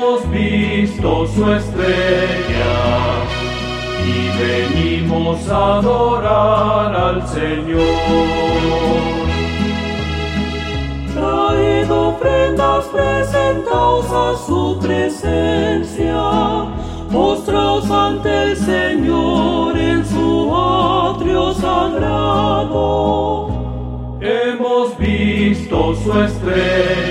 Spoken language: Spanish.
hemos visto su estrella y venimos a adorar al Señor. Traed ofrendas, presentaos a su presencia, postraos ante el Señor en su atrio sagrado. Hemos visto su estrella